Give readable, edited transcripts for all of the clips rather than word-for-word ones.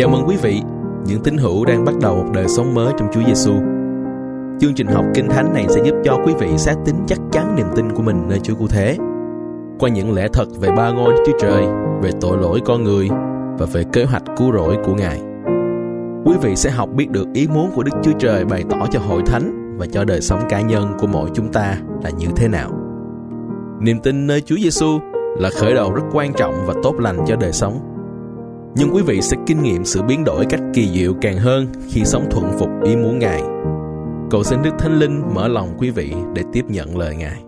Chào mừng quý vị, những tín hữu đang bắt đầu một đời sống mới trong Chúa Giêsu. Chương trình học Kinh Thánh này sẽ giúp cho quý vị xác tín chắc chắn niềm tin của mình nơi Chúa Cứu Thế, qua những lẽ thật về ba ngôi Đức Chúa Trời, về tội lỗi con người và về kế hoạch cứu rỗi của Ngài. Quý vị sẽ học biết được ý muốn của Đức Chúa Trời bày tỏ cho hội thánh và cho đời sống cá nhân của mỗi chúng ta là như thế nào. Niềm tin nơi Chúa Giêsu là khởi đầu rất quan trọng và tốt lành cho đời sống. Nhưng quý vị sẽ kinh nghiệm sự biến đổi cách kỳ diệu càng hơn khi sống thuận phục ý muốn Ngài. Cầu xin Đức Thánh Linh mở lòng quý vị để tiếp nhận lời Ngài.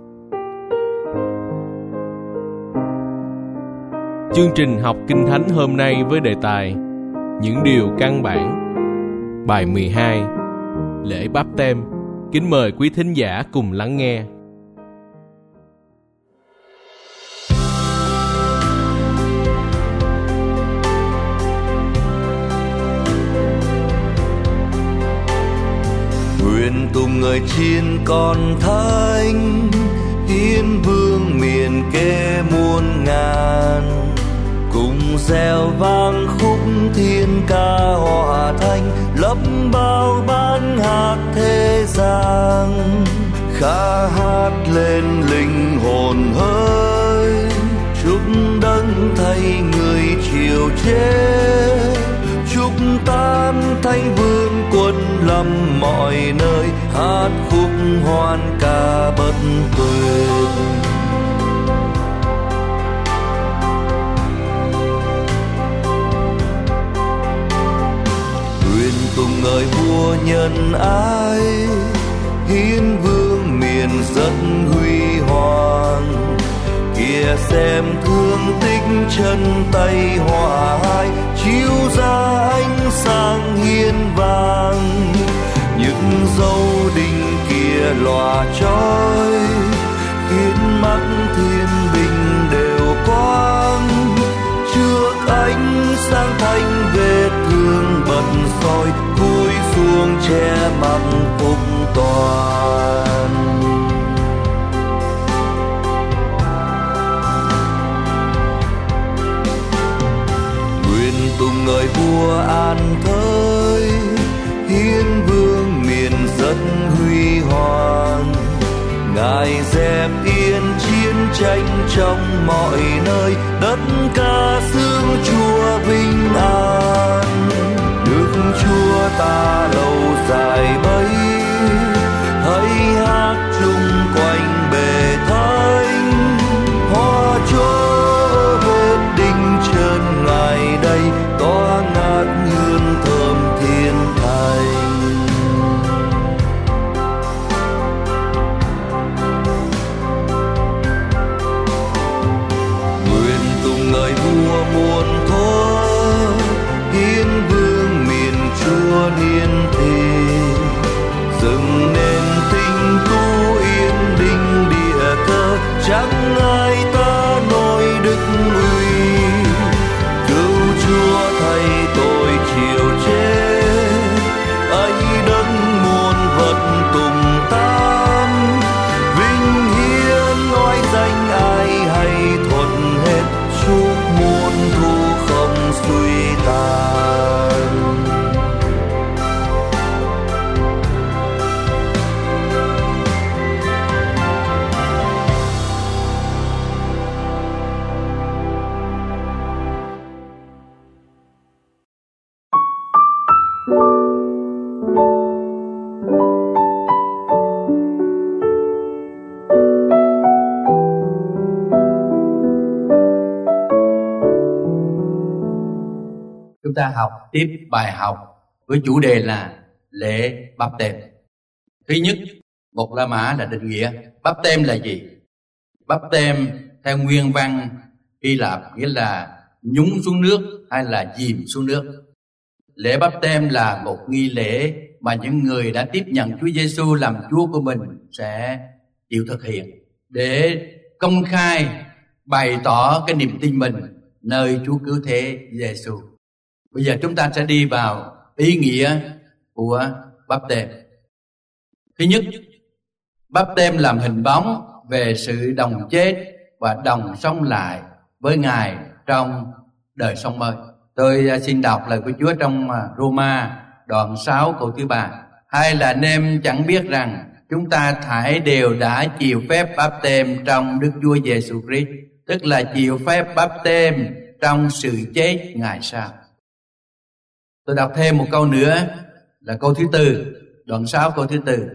Chương trình học Kinh Thánh hôm nay với đề tài Những điều căn bản. Bài 12, Lễ Báp Têm. Kính mời quý thính giả cùng lắng nghe. Nguyện tùng người chiên con thánh, hiến vương miền kê muôn ngàn, cùng reo vang khúc thiên ca hòa thanh, lấp bao ban hát thế gian. Khá hát lên linh hồn hơi, chúc đấng thay người chịu chết, chúc tan thánh vương quân lâm mọi nơi, hát khúc hoan ca bất tuyệt. Nguyện tùng ngợi vua nhân ái, hiến vương miền rất huy hoàng, kia xem thương tích chân tay hòa hai, chiếu ra ánh sáng hiên vàng. Những dấu đinh kia lòa chói, khiến mắt thiên bình đều quang. Trước ánh sáng thanh vết thương bật soi, cúi xuống che mặt phục toàn. Tùng ngợi vua an thới, hiến vương miền rất huy hoàng. Ngài dẹp yên chiến tranh trong mọi nơi, đất ca xương Chúa vinh an. Nước Chúa ta lâu dài bấy, hãy hát chung quanh bề thánh. Hoa chúa vết đinh chân Ngài đây, tỏa ngát hương thơm thiên thành. Nguyện tùng ngợi vua muôn thuở, hiến vương miền Chúa niên thị. Dựng nên tinh tu yên đinh địa cơ, chẳng ai ta nổi đức uy. Cứu Chúa thay tôi chịu chết, ấy đấng muôn vật tùng tam. Vinh hiến nói danh ai hay thuật hết, chúc muôn thu không suy tàn. Chúng ta học tiếp bài học với chủ đề là lễ báp têm. Thứ nhất, một La Mã là định nghĩa báp têm là gì. Báp têm theo nguyên văn Hy Lạp nghĩa là nhúng xuống nước hay là chìm xuống nước. Lễ báp têm là một nghi lễ mà những người đã tiếp nhận Chúa Giêsu làm Chúa của mình sẽ chịu thực hiện để công khai bày tỏ cái niềm tin mình nơi Chúa Cứu Thế Giêsu. Bây giờ chúng ta sẽ đi vào ý nghĩa của báp têm. Thứ nhất, báp têm làm hình bóng về sự đồng chết và đồng sống lại với Ngài trong đời sống mới. Tôi xin đọc lời của Chúa trong Roma đoạn 6 câu thứ 3. Hay là anh em chẳng biết rằng chúng ta thảy đều đã chịu phép báp têm trong Đức Chúa Giêsu Christ, tức là chịu phép báp têm trong sự chết Ngài sao? Tôi đọc thêm một câu nữa là câu thứ 4, đoạn 6 câu thứ 4.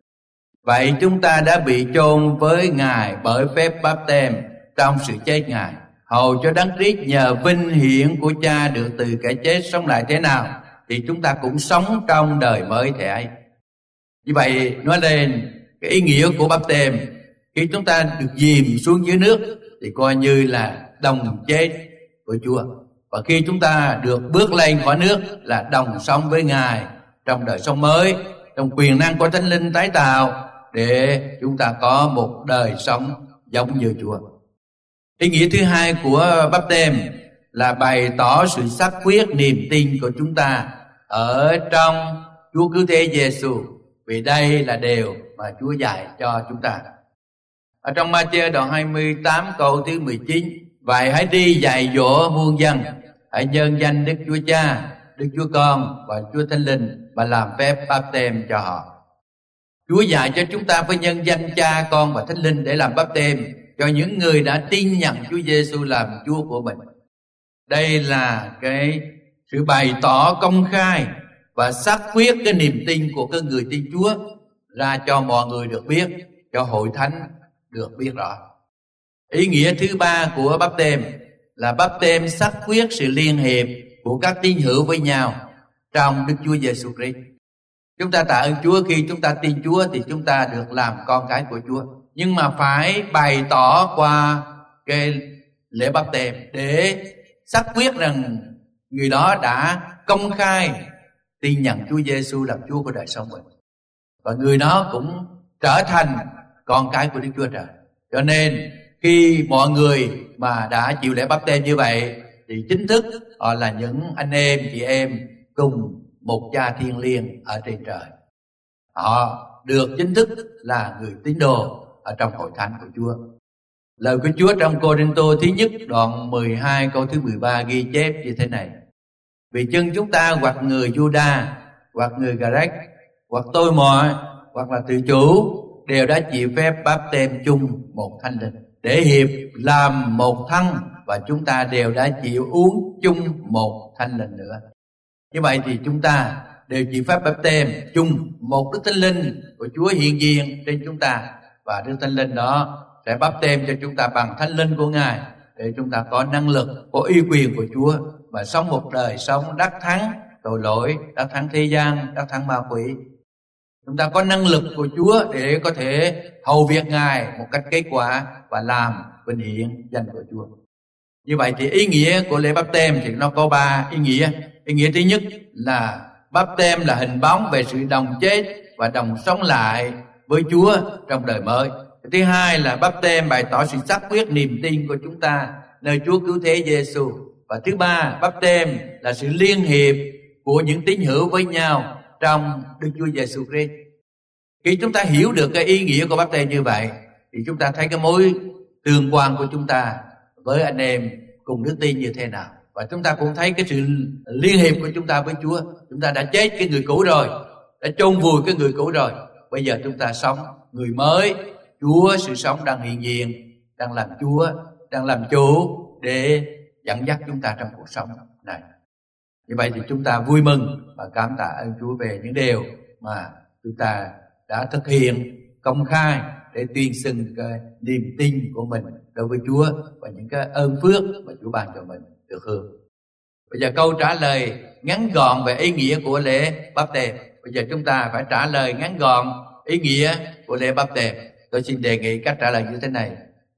Vậy chúng ta đã bị chôn với Ngài bởi phép báp têm trong sự chết Ngài, hầu cho Đấng Christ nhờ vinh hiển của Cha được từ kẻ chết sống lại thế nào, thì chúng ta cũng sống trong đời mới thế ấy. Như vậy nói lên cái ý nghĩa của báp têm. Khi chúng ta được dìm xuống dưới nước thì coi như là đồng chết với Chúa, và khi chúng ta được bước lên khỏi nước là đồng sống với Ngài trong đời sống mới, trong quyền năng của Thánh Linh tái tạo, để chúng ta có một đời sống giống như Chúa. Ý nghĩa thứ hai của báp têm là bày tỏ sự xác quyết niềm tin của chúng ta ở trong Chúa Cứu Thế Giêsu, vì đây là điều mà Chúa dạy cho chúng ta. Ở trong Ma-thi-ơ đoạn 28 câu thứ 19, vậy hãy đi dạy dỗ muôn dân, hãy nhân danh Đức Chúa Cha, Đức Chúa Con và Chúa Thánh Linh và làm phép báp têm cho họ. Chúa dạy cho chúng ta phải nhân danh Cha, Con và Thánh Linh để làm báp têm cho những người đã tin nhận Chúa Giêsu làm Chúa của mình. Đây là cái sự bày tỏ công khai và xác quyết cái niềm tin của cái người tin Chúa ra cho mọi người được biết, cho hội thánh được biết rõ. Ý nghĩa thứ ba của báp têm là báp têm xác quyết sự liên hiệp của các tín hữu với nhau trong Đức Chúa Giêsu Christ. Chúng ta tạ ơn Chúa, khi chúng ta tin Chúa thì chúng ta được làm con cái của Chúa, nhưng mà phải bày tỏ qua cái lễ báp têm để xác quyết rằng người đó đã công khai tin nhận Chúa Giêsu làm Chúa của đời sống mình, và người đó cũng trở thành con cái của Đức Chúa Trời. Cho nên khi mọi người mà đã chịu lễ báp têm như vậy thì chính thức họ là những anh em chị em cùng một Cha thiêng liêng ở trên trời. Họ được chính thức là người tín đồ ở trong hội thánh của Chúa. Lời của Chúa trong Cô-rinh-tô thứ nhất đoạn 12 câu thứ 13 ghi chép như thế này: vì chân chúng ta hoặc người Giu-đa, hoặc người Gà-rách, hoặc tôi mọi, hoặc là tự chủ đều đã chịu phép báp têm chung một Thánh Linh để hiệp làm một thân, và chúng ta đều đã chịu uống chung một Thánh Linh nữa. Như vậy thì chúng ta đều chịu phép báp têm chung một Đức Thánh Linh của Chúa hiện diện trên chúng ta, và Đức Thánh Linh đó sẽ báp têm cho chúng ta bằng Thánh Linh của Ngài để chúng ta có năng lực, có uy quyền của Chúa và sống một đời sống đắc thắng tội lỗi, đắc thắng thế gian, đắc thắng ma quỷ. Chúng ta có năng lực của Chúa để có thể hầu việc Ngài một cách kết quả và làm vinh hiển danh của Chúa. Như vậy thì ý nghĩa của lễ báp têm thì nó có 3 ý nghĩa. Ý nghĩa thứ nhất là báp têm là hình bóng về sự đồng chết và đồng sống lại với Chúa trong đời mới. Thứ hai là báp têm bày tỏ sự xác quyết niềm tin của chúng ta nơi Chúa Cứu Thế Giêsu. Và thứ ba, báp têm là sự liên hiệp của những tín hữu với nhau trong Đức Chúa Giêsu Christ. Khi chúng ta hiểu được cái ý nghĩa của báp têm như vậy thì chúng ta thấy cái mối tương quan của chúng ta với anh em cùng đức tin như thế nào, và chúng ta cũng thấy cái sự liên hiệp của chúng ta với Chúa. Chúng ta đã chết cái người cũ rồi, đã chôn vùi cái người cũ rồi, bây giờ chúng ta sống người mới. Chúa sự sống đang hiện diện, đang làm Chúa, đang làm chủ để dẫn dắt chúng ta trong cuộc sống này. Như vậy thì chúng ta vui mừng và cảm tạ ơn Chúa về những điều mà chúng ta đã thực hiện công khai để tuyên xưng cái niềm tin của mình đối với Chúa và những cái ơn phước mà Chúa ban cho mình được hưởng. Bây giờ câu trả lời ngắn gọn về ý nghĩa của lễ báp têm. Bây giờ chúng ta phải trả lời ngắn gọn ý nghĩa của lễ báp têm. Tôi xin đề nghị cách trả lời như thế này.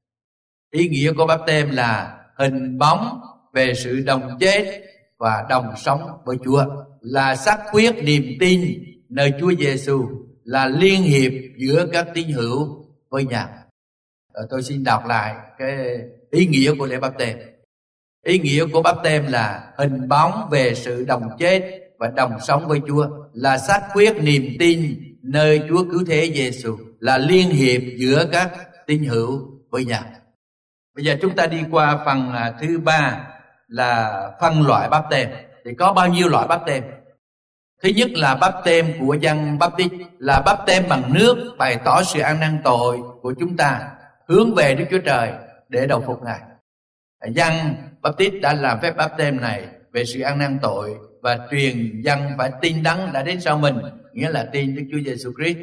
Ý nghĩa của báp têm là hình bóng về sự đồng chết và đồng sống với Chúa, là xác quyết niềm tin nơi Chúa Giêsu, là liên hiệp giữa các tín hữu với nhau. Tôi xin đọc lại cái ý nghĩa của lễ báp têm. Ý nghĩa của báp têm là hình bóng về sự đồng chết và đồng sống với Chúa, là xác quyết niềm tin nơi Chúa Cứu Thế Giêsu, là liên hiệp giữa các tín hữu với nhau. Bây giờ chúng ta đi qua phần thứ 3 là phân loại báp têm. Thì có bao nhiêu loại báp têm? Thứ nhất là báp têm của Giăng Báp-tít, là báp têm bằng nước bày tỏ sự ăn năn tội của chúng ta, hướng về Đức Chúa Trời để đầu phục Ngài. Giăng Báp-tít đã làm phép báp têm này về sự ăn năn tội và truyền dân phải tin đấng đã đến sau mình, nghĩa là tin Đức Chúa Giêsu Christ.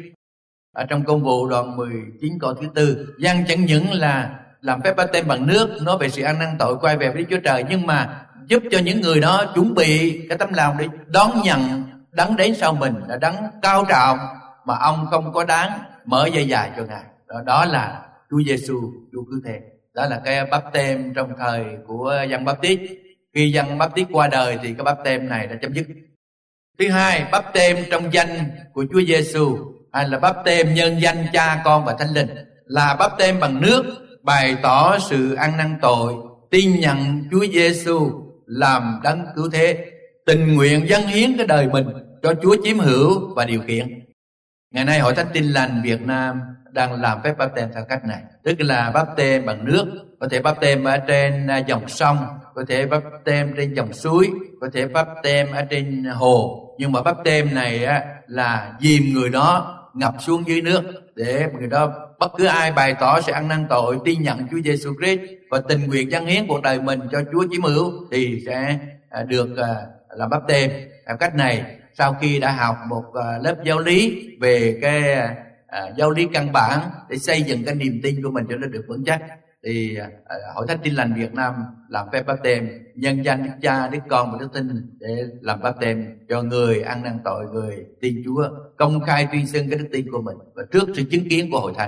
Ở trong Công vụ đoạn 19 câu thứ 4, Giăng chẳng những là làm phép báp têm bằng nước nói về sự ăn năn tội quay về với Đức Chúa Trời, nhưng mà giúp cho những người đó chuẩn bị cái tấm lòng để đón nhận đấng đến sau mình, là đấng cao trọng mà ông không có đáng mở dây dài cho Ngài. Đó là Chúa Giêsu, Chúa cứu thế. Đó là cái báp têm trong thời của Giăng Báp-tít. Khi Giăng Báp-tít qua đời thì cái báp têm này đã chấm dứt. Thứ hai, báp têm trong danh của Chúa Giêsu, hay là báp têm nhân danh Cha, Con và Thánh Linh, là báp têm bằng nước bày tỏ sự ăn năn tội, tin nhận Chúa Giêsu làm đấng cứu thế, tình nguyện dâng hiến cái đời mình cho Chúa chiếm hữu và điều khiển. Ngày nay Hội Thánh Tin Lành Việt Nam đang làm phép báp têm theo cách này, tức là báp têm bằng nước, có thể báp têm ở trên dòng sông, có thể báp têm trên dòng suối, có thể báp têm ở trên hồ, nhưng mà báp têm này là dìm người đó ngập xuống dưới nước, để người đó bất cứ ai bày tỏ sự ăn năn tội, tin nhận Chúa Giêsu Christ và tình nguyện dâng hiến cuộc đời mình cho Chúa chiếm hữu thì sẽ được làm báp têm theo cách này. Sau khi đã học một lớp giáo lý về cái giáo lý căn bản để xây dựng cái niềm tin của mình cho nó được vững chắc, thì Hội Thánh Tin Lành Việt Nam làm phép báp têm nhân danh Đức Cha, Đức Con và Đức Thánh để làm báp têm cho người ăn năn tội, người tin Chúa, công khai tuyên xưng cái đức tin của mình và trước sự chứng kiến của hội thánh.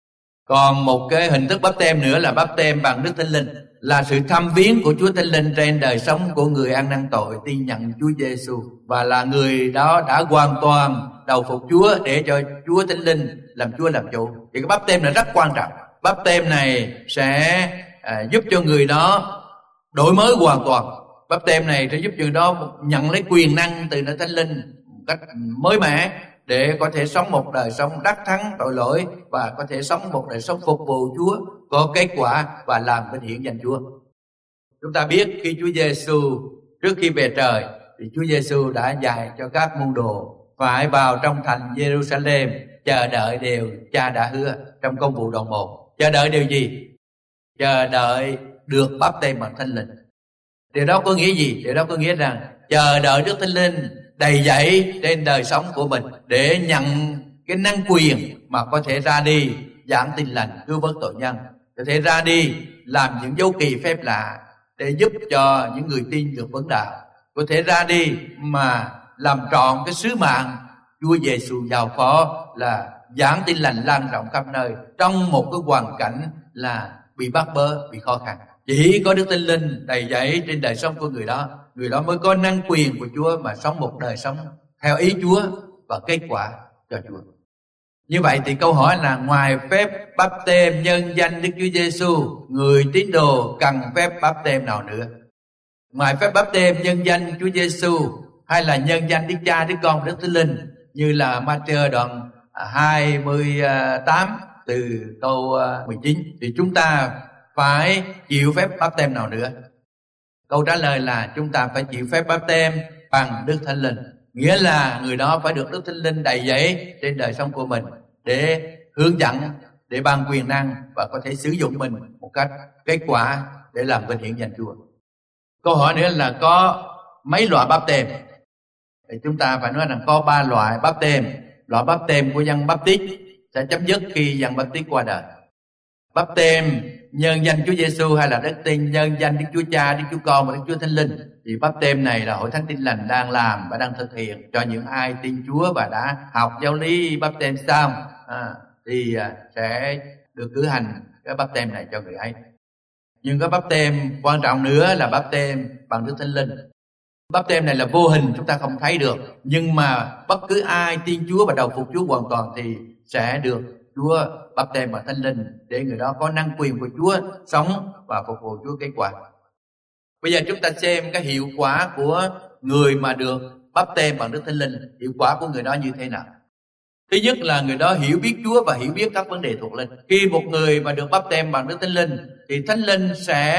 Còn một cái hình thức báp têm nữa là báp têm bằng Đức Thánh Linh, là sự thăm viếng của Chúa Thánh Linh trên đời sống của người ăn năn tội, tin nhận Chúa Giêsu và là người đó đã hoàn toàn đầu phục Chúa để cho Chúa Thánh Linh làm Chúa làm chủ. Thì cái báp têm này rất quan trọng. Báp têm này sẽ giúp cho người đó đổi mới hoàn toàn. Báp têm này sẽ giúp cho người đó nhận lấy quyền năng từ nơi Thánh Linh một cách mới mẻ để có thể sống một đời sống đắc thắng tội lỗi và có thể sống một đời sống phục vụ Chúa, có kết quả và làm vinh hiển danh Chúa. Chúng ta biết khi Chúa Giêsu trước khi về trời thì Chúa Giêsu đã dạy cho các môn đồ phải vào trong thành Jerusalem chờ đợi điều Cha đã hứa trong Công vụ đoạn 1. Chờ đợi điều gì? Chờ đợi được báp têm bằng Thánh Linh. Điều đó có nghĩa gì? Điều đó có nghĩa rằng chờ đợi Đức Thánh Linh đầy dẫy trên đời sống của mình để nhận cái năng quyền mà có thể ra đi giảng tin lành, cứu vớt tội nhân, có thể ra đi làm những dấu kỳ phép lạ để giúp cho những người tin được vấn đạo, có thể ra đi mà làm trọn cái sứ mạng Chúa Giêsu giao phó là giảng tin lành lan rộng khắp nơi trong một cái hoàn cảnh là bị bắt bớ, bị khó khăn. Chỉ có Đức Thánh Linh đầy dẫy trên đời sống của người đó mới có năng quyền của Chúa mà sống một đời sống theo ý Chúa và kết quả cho Chúa. Như vậy thì câu hỏi là ngoài phép báp têm nhân danh Đức Chúa Giêsu, người tín đồ cần phép báp têm nào nữa? Ngoài phép báp têm nhân danh Chúa Giêsu hay là nhân danh Đức Cha, Đức Con và Đức Thánh Linh như là Ma-thi-ơ đoạn 28 từ câu 19 thì chúng ta phải chịu phép báp têm nào nữa? Câu trả lời là chúng ta phải chịu phép báp têm bằng Đức Thánh Linh, nghĩa là người đó phải được Đức Thánh Linh đầy dẫy trên đời sống của mình để hướng dẫn, để ban quyền năng và có thể sử dụng mình một cách kết quả để làm vinh hiển danh Chúa. Câu hỏi nữa là có mấy loại báp têm? Thì chúng ta phải nói rằng có 3 loại báp têm. Loại báp têm của Giăng Báp-tít sẽ chấm dứt khi Giăng Báp-tít qua đời. Báp têm nhân danh Chúa Giêsu hay là đức tin nhân danh Đức Chúa Cha, Đức Chúa Con và Đức Chúa Thánh Linh thì báp têm này là Hội Thánh Tin Lành đang làm và đang thực hiện cho những ai tin Chúa và đã học giáo lý báp têm xong thì sẽ được cử hành cái báp têm này cho người ấy. Nhưng cái báp têm quan trọng nữa là báp têm bằng Đức Thánh Linh. Báp têm này là vô hình, chúng ta không thấy được, nhưng mà bất cứ ai tin Chúa và đầu phục Chúa hoàn toàn thì sẽ được Chúa báp têm bằng Thánh Linh để người đó có năng quyền của Chúa sống và phục vụ Chúa kết quả. Bây giờ chúng ta xem cái hiệu quả của người mà được báp têm bằng Đức Thánh Linh. Hiệu quả của người đó như thế nào? Thứ nhất là người đó hiểu biết Chúa và hiểu biết các vấn đề thuộc linh. Khi một người mà được báp têm bằng Đức Thánh Linh thì Thánh Linh sẽ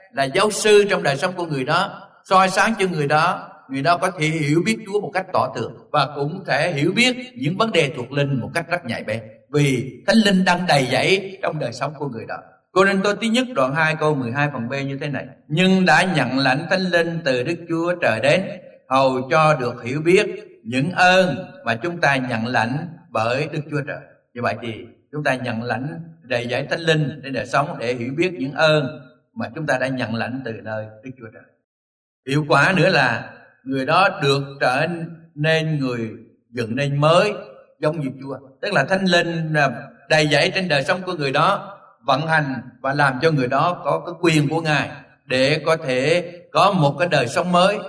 là giáo sư trong đời sống của người đó, soi sáng cho người đó có thể hiểu biết Chúa một cách tỏ tường, và cũng thể hiểu biết những vấn đề thuộc linh một cách rất nhạy bén, vì Thánh Linh đang đầy dẫy trong đời sống của người đó. Cô-rinh-tô thứ nhất đoạn 2 câu 12 phần B như thế này: nhưng đã nhận lãnh Thánh Linh từ Đức Chúa Trời đến, hầu cho được hiểu biết những ơn mà chúng ta nhận lãnh bởi Đức Chúa Trời. Như vậy thì chúng ta nhận lãnh đầy dẫy Thánh Linh để đời sống, để hiểu biết những ơn mà chúng ta đã nhận lãnh từ nơi Đức Chúa Trời. Hiệu quả nữa là người đó được trở nên người dựng nên mới giống như Chúa. Tức là Thánh Linh đầy dẫy trên đời sống của người đó, vận hành và làm cho người đó có cái quyền của Ngài để có thể có một cái đời sống mới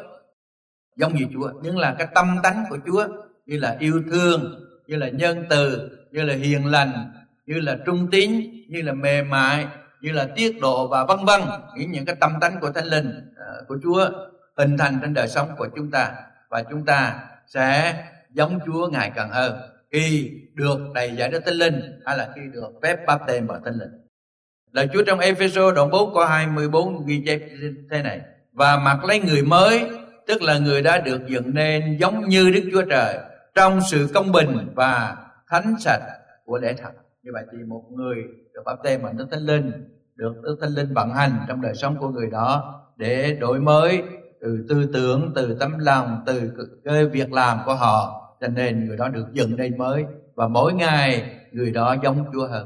giống như Chúa. Nhưng là cái tâm tánh của Chúa, như là yêu thương, như là nhân từ, như là hiền lành, như là trung tín, như là mềm mại, như là tiết độ và vân vân. Những cái tâm tánh của Thánh Linh của Chúa hình thành trên đời sống của chúng ta, và chúng ta sẽ giống Chúa ngày càng hơn khi được đầy dẫy Đức Thánh Linh, hay là khi được phép báp têm bằng Thánh Linh. Lời Chúa trong Ê-phê-sô đoạn 4 câu 24 ghi chép thế này: và mặc lấy người mới, tức là người đã được dựng nên giống như Đức Chúa Trời trong sự công bình và thánh sạch của lẽ thật. Như vậy thì một người được báp têm bằng Đức Thánh Linh, được Đức Thánh Linh vận hành trong đời sống của người đó để đổi mới từ tư tưởng, từ tấm lòng, từ cái việc làm của họ, cho nên người đó được dựng nên mới, và mỗi ngày người đó giống Chúa hơn.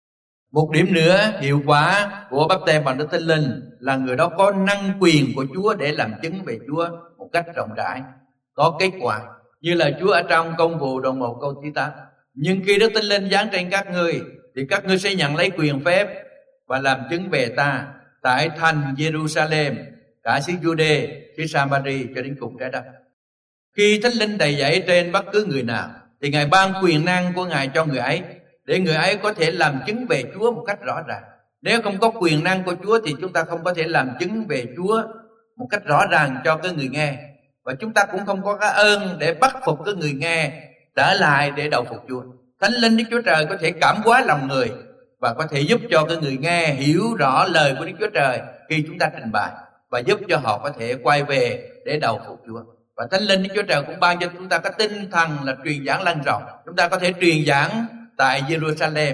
Một điểm nữa, hiệu quả của báp têm bằng Đức Thánh Linh là người đó có năng quyền của Chúa để làm chứng về Chúa một cách rộng rãi, có kết quả. Như là Chúa ở trong Công vụ đoạn 1 câu thứ 8: nhưng khi Đức Thánh Linh giáng trên các ngươi, thì các ngươi sẽ nhận lấy quyền phép và làm chứng về ta tại thành Jerusalem, cả xứ Giu-đê, xứ Sa-ma-ri cho đến cùng trái đất. Khi Thánh Linh đầy dẫy trên bất cứ người nào, thì Ngài ban quyền năng của Ngài cho người ấy, để người ấy có thể làm chứng về Chúa một cách rõ ràng. Nếu không có quyền năng của Chúa thì chúng ta không có thể làm chứng về Chúa một cách rõ ràng cho cái người nghe, và chúng ta cũng không có cái ơn để bắt phục cái người nghe trở lại để đầu phục Chúa. Thánh Linh Đức Chúa Trời có thể cảm hóa lòng người và có thể giúp cho cái người nghe hiểu rõ lời của Đức Chúa Trời khi chúng ta trình bày, và giúp cho họ có thể quay về để đầu phục Chúa. Và Thánh Linh Đức Chúa Trời cũng ban cho chúng ta cái tinh thần là truyền giảng lan rộng. Chúng ta có thể truyền giảng tại Jerusalem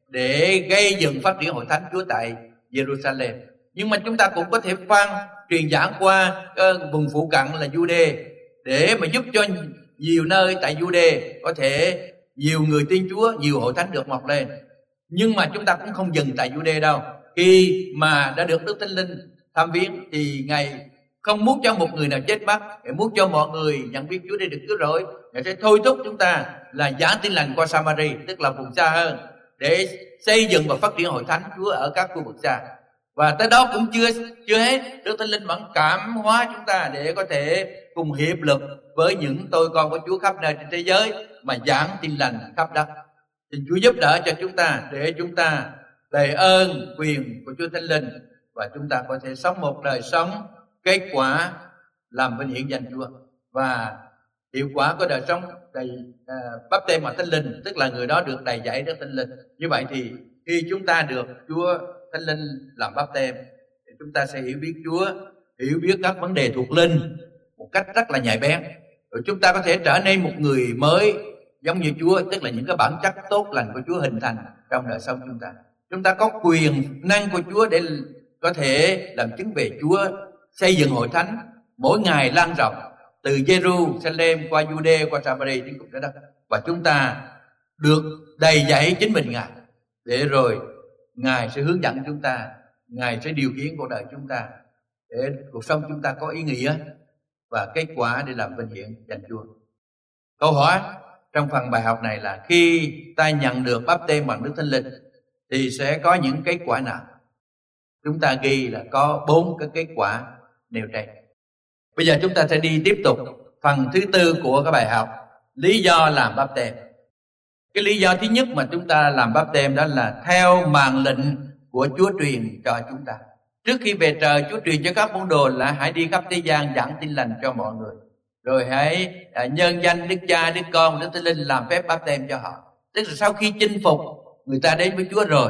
để gây dựng phát triển hội thánh Chúa tại Jerusalem. Nhưng mà chúng ta cũng có thể truyền giảng qua vùng phụ cận là Giu-đê, để mà giúp cho nhiều nơi tại Giu-đê có thể nhiều người tin Chúa, nhiều hội thánh được mọc lên. Nhưng mà chúng ta cũng không dừng tại Giu-đê đâu. Khi mà đã được Đức Thánh Linh thăm viếng thì Ngài không muốn cho một người nào chết mất, Ngài muốn cho mọi người nhận biết Chúa để được cứu rỗi. Ngài sẽ thôi thúc chúng ta là giảng tin lành qua Sa-ma-ri, tức là vùng xa hơn, để xây dựng và phát triển hội thánh Chúa ở các khu vực xa. Và tới đó cũng chưa hết, Đức Thánh Linh vẫn cảm hóa chúng ta để có thể cùng hiệp lực với những tôi con của Chúa khắp nơi trên thế giới mà giảng tin lành khắp đất. Xin Chúa giúp đỡ cho chúng ta để chúng ta đầy ơn quyền của Chúa Thánh Linh, và chúng ta có thể sống một đời sống kết quả làm vinh hiển danh Chúa. Và hiệu quả của đời sống đầy báp têm bằng Thánh Linh, tức là người đó được đầy dẫy Đức Thánh Linh. Như vậy thì khi chúng ta được Chúa Thánh Linh làm báp têm thì chúng ta sẽ hiểu biết Chúa, hiểu biết các vấn đề thuộc linh một cách rất là nhạy bén, rồi chúng ta có thể trở nên một người mới giống như Chúa, tức là những cái bản chất tốt lành của Chúa hình thành trong đời sống chúng ta. Chúng ta có quyền năng của Chúa để có thể làm chứng về Chúa, xây dựng hội thánh mỗi ngày lan rộng từ Jerusalem qua Giu-đê, qua Sa-ma-ri đến cùng trái đất. Và chúng ta được đầy dẫy chính mình Ngài, để rồi Ngài sẽ hướng dẫn chúng ta, Ngài sẽ điều khiển cuộc đời chúng ta để cuộc sống chúng ta có ý nghĩa và kết quả để làm vinh hiển danh Chúa. Câu hỏi trong phần bài học này là khi ta nhận được báp têm bằng Đức Thánh Linh thì sẽ có những kết quả nào? Chúng ta ghi là có 4 cái kết quả nêu trên. Bây giờ chúng ta sẽ đi tiếp tục phần thứ 4 của cái bài học, lý do làm báp têm. Cái lý do thứ nhất mà chúng ta làm báp têm đó là theo màn lệnh của Chúa truyền cho chúng ta. Trước khi về trời, Chúa truyền cho các môn đồ là hãy đi khắp thế gian giảng tin lành cho mọi người, rồi hãy nhân danh Đức Cha, Đức Con, Đức Thánh Linh làm phép báp têm cho họ. Tức là sau khi chinh phục người ta đến với Chúa rồi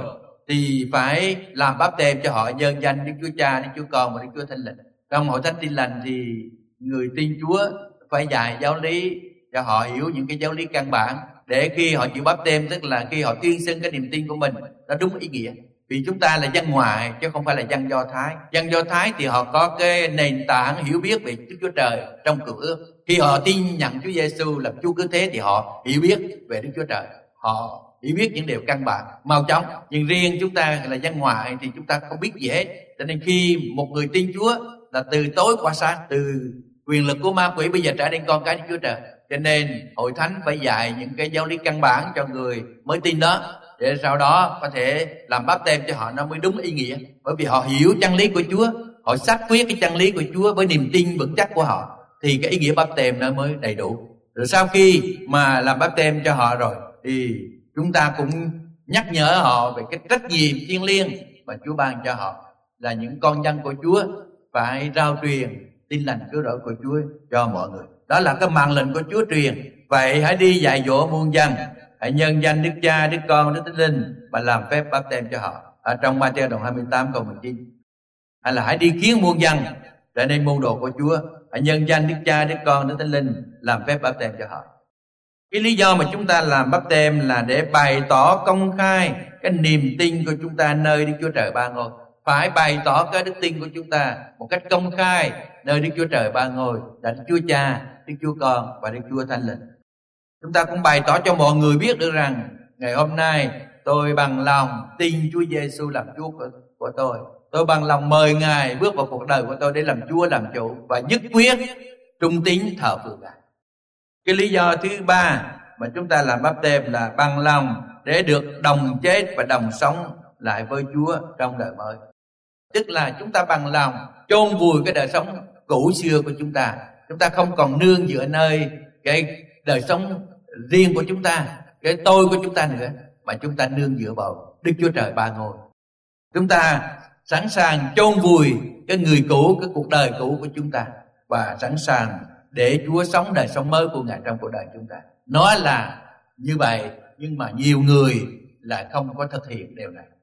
thì phải làm báp têm cho họ nhân danh Đức Chúa Cha, Đức Chúa Con và Đức Chúa Thánh Linh. Trong hội thánh Tin Lành thì người tin Chúa phải dạy giáo lý cho họ hiểu những cái giáo lý căn bản, để khi họ chịu báp têm, tức là khi họ tuyên xưng cái niềm tin của mình nó đúng ý nghĩa. Vì chúng ta là dân ngoại chứ không phải là dân Do Thái. Dân Do Thái thì họ có cái nền tảng hiểu biết về Đức Chúa Trời trong Cựu Ước. Khi họ tin nhận Chúa Giêsu làm Chúa cứu thế thì họ hiểu biết về Đức Chúa Trời, họ hiểu biết những điều căn bản mau chóng. Nhưng riêng chúng ta là dân ngoại thì chúng ta không biết gì hết. Cho nên khi một người tin Chúa là từ tối qua sáng, từ quyền lực của ma quỷ bây giờ trở nên con cái Đức Chúa Trời. Cho nên hội thánh phải dạy những cái giáo lý căn bản cho người mới tin đó, để sau đó có thể làm báp têm cho họ nó mới đúng ý nghĩa. Bởi vì họ hiểu chân lý của Chúa, họ xác quyết cái chân lý của Chúa với niềm tin vững chắc của họ, thì cái ý nghĩa báp têm nó mới đầy đủ. Rồi sau khi mà làm báp têm cho họ rồi thì chúng ta cũng nhắc nhở họ về cái trách nhiệm thiêng liêng mà Chúa ban cho họ, là những con dân của Chúa phải rao truyền tin lành cứu rỗi của Chúa cho mọi người. Đó là cái mạng lệnh của Chúa truyền. Vậy hãy đi dạy dỗ muôn dân, hãy nhân danh Đức Cha, Đức Con, Đức Thánh Linh và làm phép báp têm cho họ. Ở trong Ma-thi-ơ đoạn 28 câu 19. Hay là hãy đi khiến muôn dân trở nên môn đồ của Chúa, hãy nhân danh Đức Cha, Đức Con, Đức Thánh Linh làm phép báp têm cho họ. Cái lý do mà chúng ta làm báp têm là để bày tỏ công khai cái niềm tin của chúng ta nơi Đức Chúa Trời Ba Ngôi. Phải bày tỏ cái đức tin của chúng ta một cách công khai nơi Đức Chúa Trời Ba Ngôi, là Đức Chúa Cha, Đức Chúa Con và Đức Chúa Thánh Linh. Chúng ta cũng bày tỏ cho mọi người biết được rằng ngày hôm nay tôi bằng lòng tin Chúa Giêsu làm Chúa của tôi. Tôi bằng lòng mời Ngài bước vào cuộc đời của tôi để làm Chúa, làm chủ, và nhất quyết trung tín thờ phượng Ngài. Cái lý do thứ ba mà chúng ta làm báp têm là bằng lòng để được đồng chết và đồng sống lại với Chúa trong đời mới. Tức là chúng ta bằng lòng chôn vùi cái đời sống cũ xưa của chúng ta. Chúng ta không còn nương dựa nơi cái đời sống riêng của chúng ta, cái tôi của chúng ta nữa, mà chúng ta nương dựa vào Đức Chúa Trời Ba Ngôi. Chúng ta sẵn sàng chôn vùi cái người cũ, cái cuộc đời cũ của chúng ta, và sẵn sàng để Chúa sống đời sống mới của Ngài trong cuộc đời chúng ta. Nói là như vậy, nhưng mà nhiều người lại không có thực hiện điều này.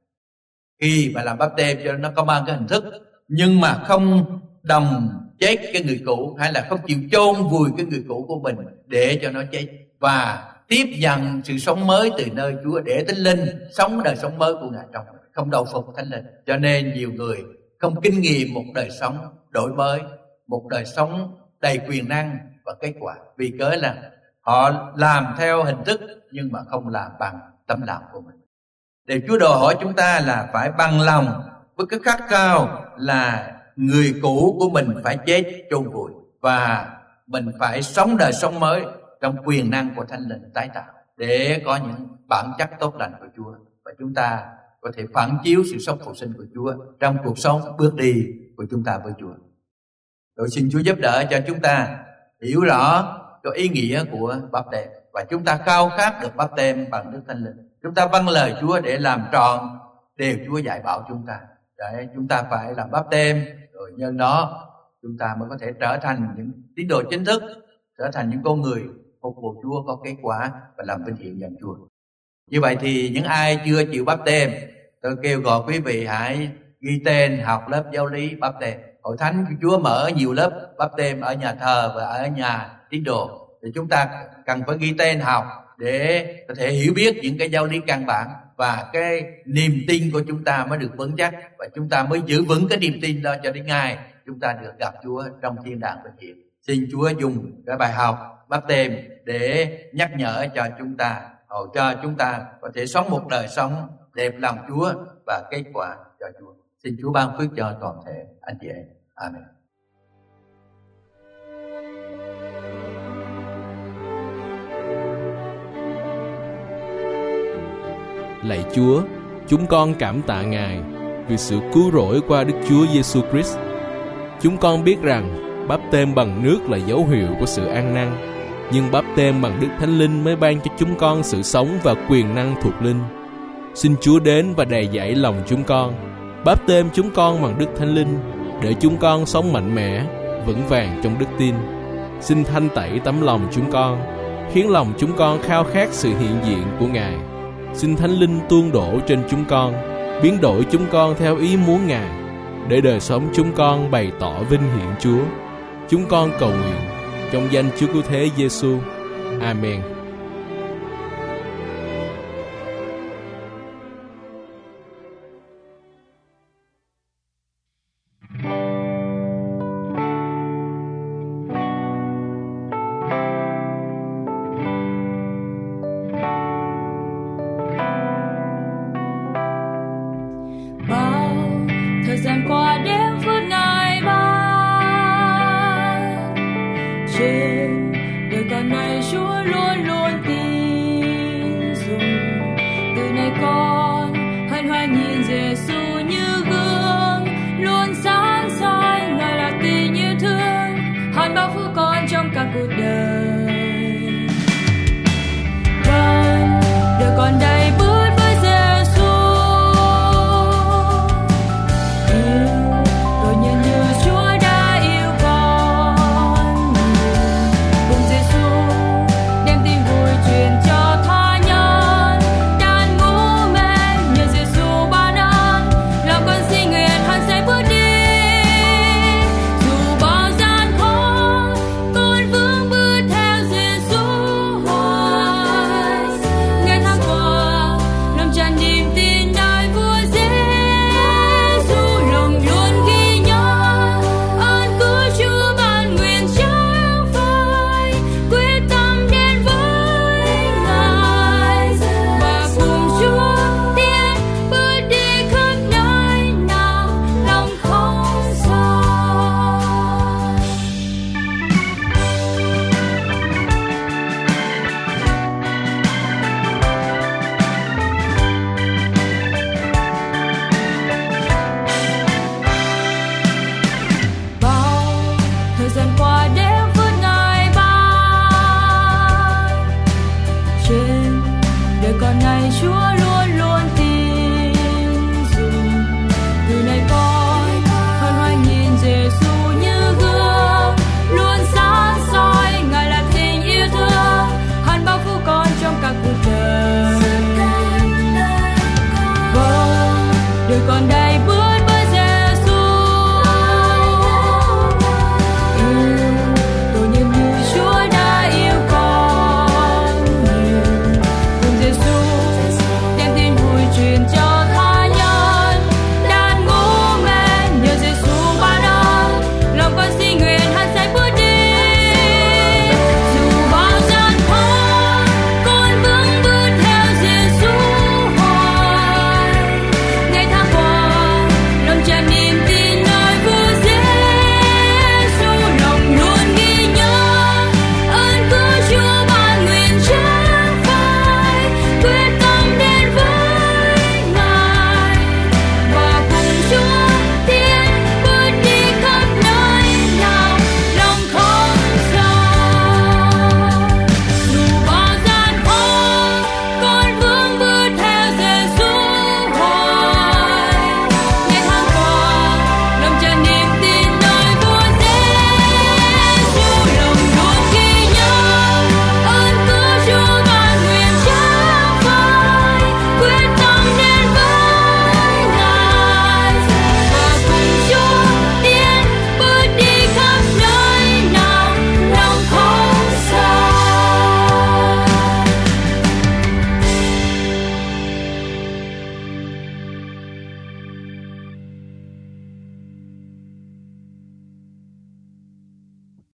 Khi mà làm báp têm cho nó có mang cái hình thức, nhưng mà không đồng chết cái người cũ, hay là không chịu chôn vùi cái người cũ của mình để cho nó chết, và tiếp nhận sự sống mới từ nơi Chúa, để Thánh Linh sống đời sống mới của Ngài trong mình, không đầu phục Thánh Linh. Cho nên nhiều người không kinh nghiệm một đời sống đổi mới, một đời sống đầy quyền năng và kết quả, vì cớ là họ làm theo hình thức nhưng mà không làm bằng tấm lòng của mình. Để Chúa đòi hỏi chúng ta là phải bằng lòng với cái khát khao là người cũ của mình phải chết chôn vùi, và mình phải sống đời sống mới trong quyền năng của Thánh Linh tái tạo, để có những bản chất tốt lành của Chúa, và chúng ta có thể phản chiếu sự sống phục sinh của Chúa trong cuộc sống bước đi của chúng ta với Chúa. Tôi xin Chúa giúp đỡ cho chúng ta hiểu rõ cái ý nghĩa của báp têm, và chúng ta khao khát được báp têm bằng Đức Thánh Linh. Chúng ta vâng lời Chúa để làm tròn điều Chúa dạy bảo chúng ta. Để chúng ta phải làm báp têm, rồi nhân đó chúng ta mới có thể trở thành những tín đồ chính thức, trở thành những con người phục vụ Chúa có kết quả và làm vinh hiển danh Chúa. Như vậy thì những ai chưa chịu báp têm, tôi kêu gọi quý vị hãy ghi tên học lớp giáo lý báp têm. Hội thánh của Chúa mở nhiều lớp báp têm ở nhà thờ và ở nhà tín đồ, thì chúng ta cần phải ghi tên học để có thể hiểu biết những cái giáo lý căn bản, và cái niềm tin của chúng ta mới được vững chắc, và chúng ta mới giữ vững cái niềm tin đó cho đến ngày chúng ta được gặp Chúa trong thiên đàng vinh hiển. Xin Chúa dùng cái bài học báp têm để nhắc nhở cho chúng ta, hầu cho chúng ta có thể sống một đời sống đẹp lòng Chúa và kết quả cho Chúa. Xin Chúa ban phước cho toàn thể anh chị em. Amen. Lạy Chúa, chúng con cảm tạ Ngài vì sự cứu rỗi qua Đức Chúa Giêsu Christ. Chúng con biết rằng báp têm bằng nước là dấu hiệu của sự ăn năn, nhưng báp têm bằng Đức Thánh Linh mới ban cho chúng con sự sống và quyền năng thuộc linh. Xin Chúa đến và đầy dẫy lòng chúng con, báp têm chúng con bằng Đức Thánh Linh, để chúng con sống mạnh mẽ, vững vàng trong đức tin. Xin thanh tẩy tấm lòng chúng con, khiến lòng chúng con khao khát sự hiện diện của Ngài. Xin Thánh Linh tuôn đổ trên chúng con, biến đổi chúng con theo ý muốn Ngài, để đời sống chúng con bày tỏ vinh hiển Chúa. Chúng con cầu nguyện trong danh Chúa Cứu Thế Giêsu. Amen. Thời gian qua đêm phút ngày ba, trên đời con này Chúa luôn luôn tin dùng. Từ nay con hân hoan nhìn Giêsu như gương, luôn sáng soi Ngài là tình yêu thương, hơn bao phút con trong cả cuộc đời. Vâng, đời con đầy bước với Giêsu. Chúa